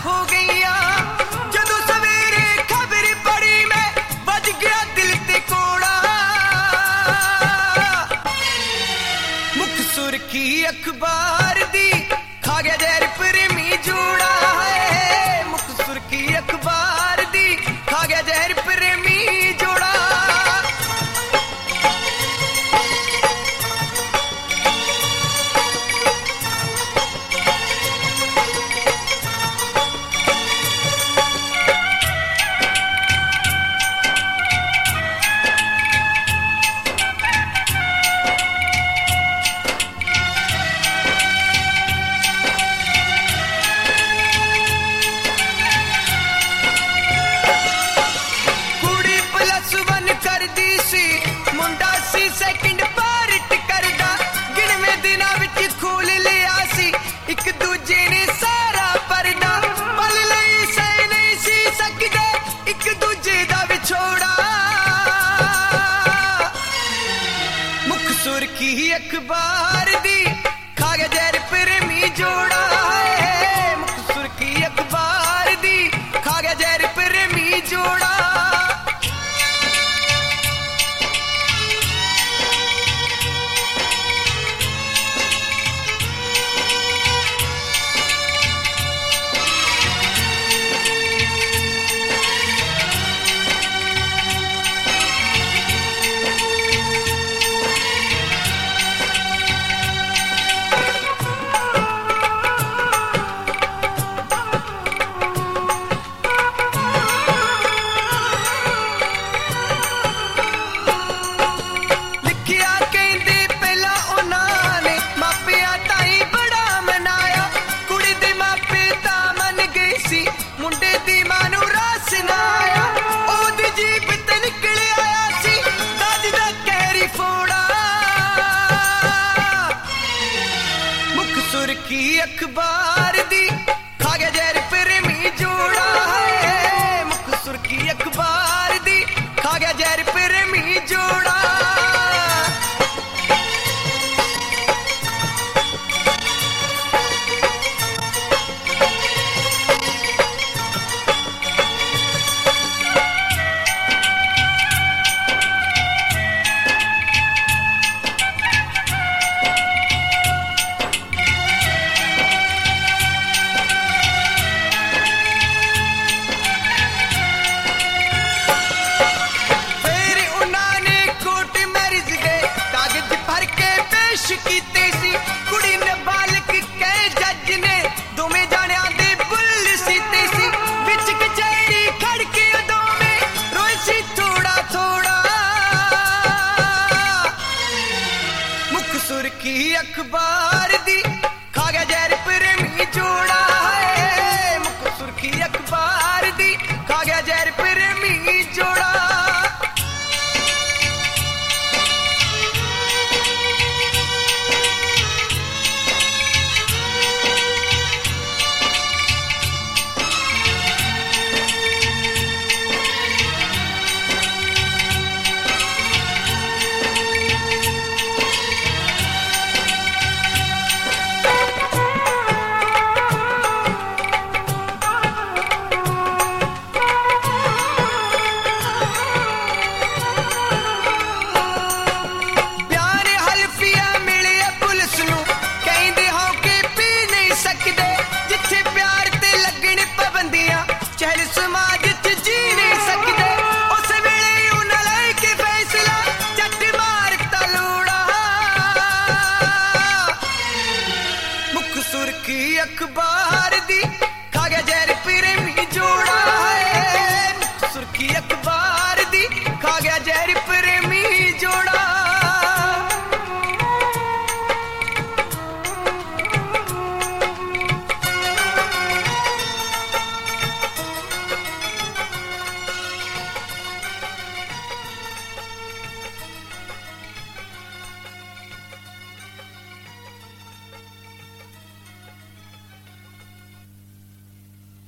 हो गईया जदों सवेरे खबर पड़ी मैं बज गया दिल ते कोड़ा मुख सुर्खी अखबार दी खा गया जहर प्रेमी जोड़ा है मुख सुर्खी अखबार दी खा गया जहर प्रेमी जोड़ा सेकंड पार्ट करदा गिनवे दिनां विच खोल लिया सी एक दूजे ने सारा परदा पल लई सह नहीं सी सकदे एक दूजे दा विछोड़ा मुख सुर्खी अखबार दी खा गया जहर प्रेमी जोड़ा है मुख सुर्खी अखबार दी खा गया जहर प्रेमी जोड़ा सुर्खी अखबार दी खा गया जहर प्रेमी जोड़ा है मुख सुर्खी अखबार दी खा गया जहर प्रेमी जोड़ा कीते सी कुड़ी ने बालक कह जज ने दोवें जाणियां दे बुल सीते सी विच कचहरी खड़के दोवें रोए सी थोड़ा थोड़ा मुख सुर्खी अखबार दी खा गया जहर प्रेमी जोड़ा